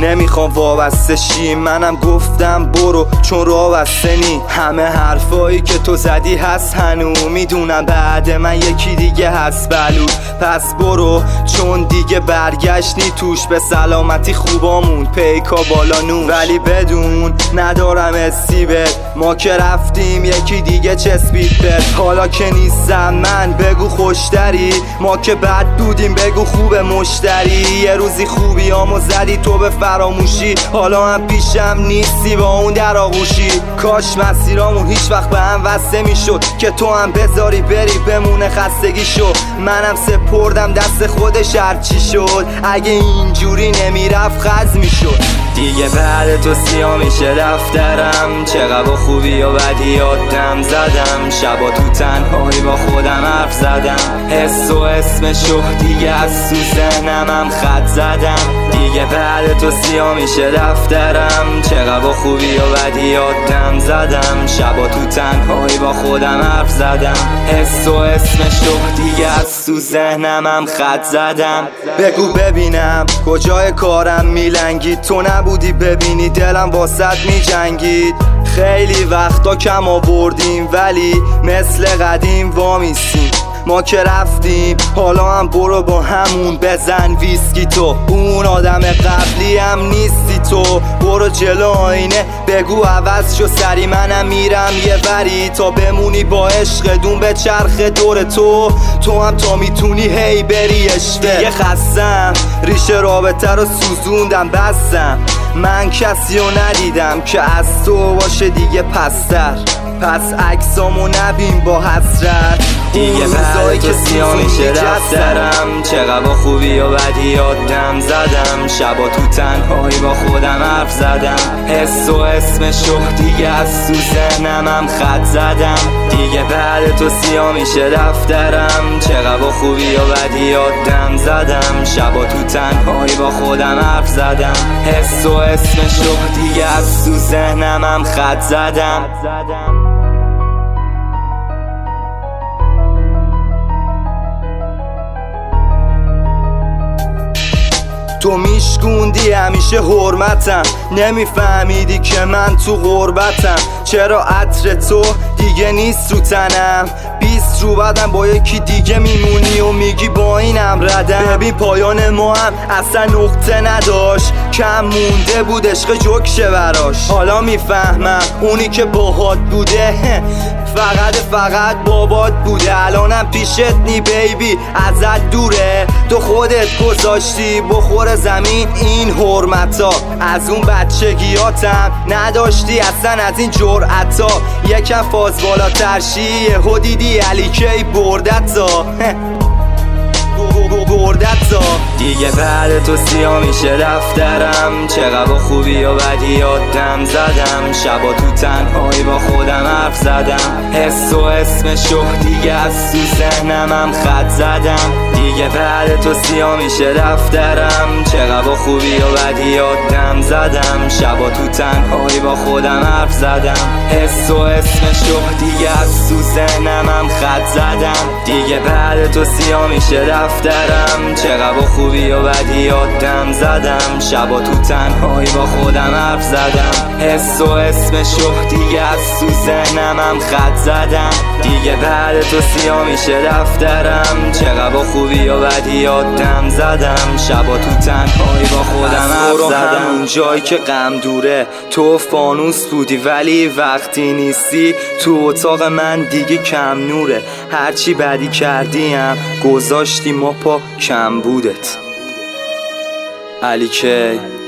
نمیخوام وابسته شی، منم گفتم برو چون راه بسته نی. همه حرفایی که تو زدی هست هنو، میدونم بعد من یکی دیگه هست بلو. پس برو چون دیگه برگشت نی توش، به سلامتی خوبامون پیکا بالا نوش. ولی بدون ندارم استیبت، ما که رفتیم یکی دیگه چسبید بد. حالا که نیستم من بگو خوشتری، ما که بد بودیم بگو خوب مشتری. یه روزی خوبیامو زدی تو به فراموشی، حالا هم پیشم نیستی با اون در آغوشی. کاش مسیرامون هیچ وقت به هم وصله میشد، که تو هم بذاری بری بمونه خستگی شو. منم سپردم دست خودش هرچی شد، اگه اینجوری نمیرفت خز میشد. دیگه بعد تو سیاه میشه دفترم، چقدر خوبی و بدی یادم زدم. شبا تو تنهایی با خودم حرف زدم، حس و اسمشو دیگه از تو ذهنم خط زدم. دیگه بعد تو سیاه میشه دفترم، چقدر خوبی و بدی یادم زدم. شبا تو تنهایی با خودم حرف زدم، حس و اسمشو دیگه از تو ذهنم خط زدم. بگو ببینم کجای کارم میلنگید، تو نبودی ببینی دلم واسط میجنگید. خیلی وقتا کم آوردیم ولی مثل قدیم وامیستیم. ما که رفتیم حالا هم برو با همون بزن ویسکی. تو اون آدم قبلی هم نیستی، تو برو جلو آینه بگو عوض شو سری. منم میرم یه وری تا بمونی با عشق دون به چرخ دور تو. تو هم تا میتونی هی بری اشوه. دیگه خستم ریشه رابطه رو سوزوندم بستم، من کسی رو ندیدم که از تو باشه دیگه پستر. پس عکسامو نبین با حسرت، دیگه بعد که سیاه میشه دفترم. چقدر خوبی و بدی یادم زدم، شبا تو تنهایی با خودم حرف زدم. حس و اسمشو دیگه از تو ذهنم خط زدم. دیگه بعد تو سیاه میشه دفترم، چقدر خوبی و بدی یادم زدم. شبا تو تنهایی با خودم حرف زدم، حس و اسمشو دیگه از تو ذهنم خط زدم. تو میشکوندی همیشه حرمتم، نمیفهمیدی که من تو غربتم. چرا عطر تو دیگه نیست رو تنم، 20 رو بعدم با یکی دیگه میمونی و میگی با اینم ردم. ببین پایان ما هم اصلا نقطه نداشت، کم مونده بود عشق جوکشه براش. حالا میفهمم اونی که باهات بوده فقط بابات بوده. الانم پیشت نی بیبی ازت دوره، تو خودت گذاشتی بخور زمین این حرمتا. از اون بچگیاتم نداشتی اصلا از این جرأتا، یکم فاز بالاتر شی یهو دیدی علی کی بردتا. دیگه بعد تو سیاه میشه دفترم، چقدر خوبی و بدی یادم زدم. شبا تو تنهایی با خودم حرف زدم، حس و اسمشو دیگه از تو ذهنم خط زدم. دیگه بعد تو سیاه میشه دفترم، چقدر خوبی و بدی یادم زدم. شبا تو تنهایی با خودم حرف زدم، حس و اسمشو دیگه از تو ذهنم خط زدم. دیگه بعد تو سیاه میشه دفترم، چقدر خوبی و بدی یادم زدم. شبا تو تنهایی با خودم حرف زدم، حس و اسمشو دیگه از تو ذهنم خط زدم. دیگه بعد تو سیاه میشه دفترم، چقدر خوبی و بدی یادم زدم. شبا تو تنهایی با خودم حرف زدم. همون جایی که غم دوره تو فانوس بودی، ولی وقتی نیستی تو اتاق من دیگه کم نوره. هرچی بدی کردیم گذاشتی ما پا کم بودت. علی کی